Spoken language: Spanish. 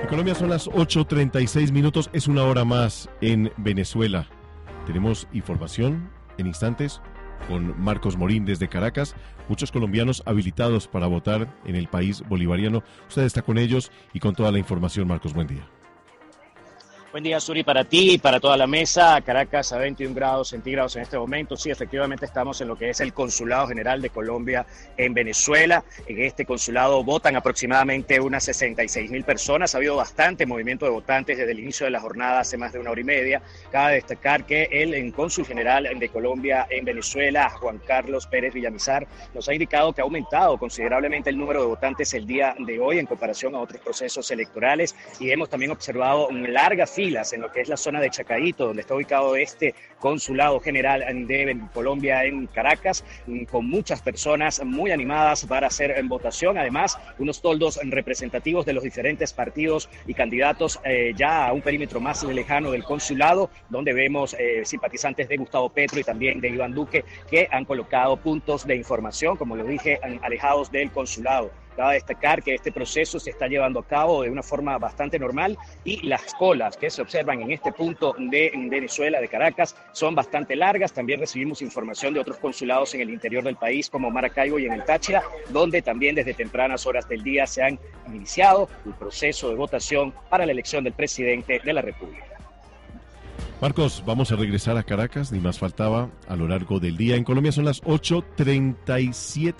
En Colombia son las 8:36 minutos, es una hora más en Venezuela. Tenemos información en instantes con Marcos Morín desde Caracas. Muchos colombianos habilitados para votar en el país bolivariano. Usted está con ellos y con toda la información. Marcos, buen día. Buen día, Suri, para ti y para toda la mesa. Caracas a 21 grados centígrados en este momento. Sí, efectivamente estamos en lo que es el Consulado General de Colombia en Venezuela. En este consulado votan aproximadamente unas 66.000 personas. Ha habido bastante movimiento de votantes desde el inicio de la jornada hace más de una hora y media. Cabe destacar que el cónsul general de Colombia en Venezuela, Juan Carlos Pérez Villamizar, nos ha indicado que ha aumentado considerablemente el número de votantes el día de hoy en comparación a otros procesos electorales, y hemos también observado largas filas en lo que es la zona de Chacaíto, donde está ubicado este Consulado General de Colombia en Caracas, con muchas personas muy animadas para hacer votación. Además, unos toldos representativos de los diferentes partidos y candidatos ya a un perímetro más lejano del consulado, donde vemos simpatizantes de Gustavo Petro y también de Iván Duque, que han colocado puntos de información, como lo dije, alejados del consulado. Cabe destacar que este proceso se está llevando a cabo de una forma bastante normal y las colas que se observan en este punto de Venezuela, de Caracas, son bastante largas. También recibimos información de otros consulados en el interior del país, como Maracaibo y en el Táchira, donde también desde tempranas horas del día se han iniciado el proceso de votación para la elección del presidente de la República. Marcos, vamos a regresar a Caracas, ni más faltaba, a lo largo del día. En Colombia son las 8:37.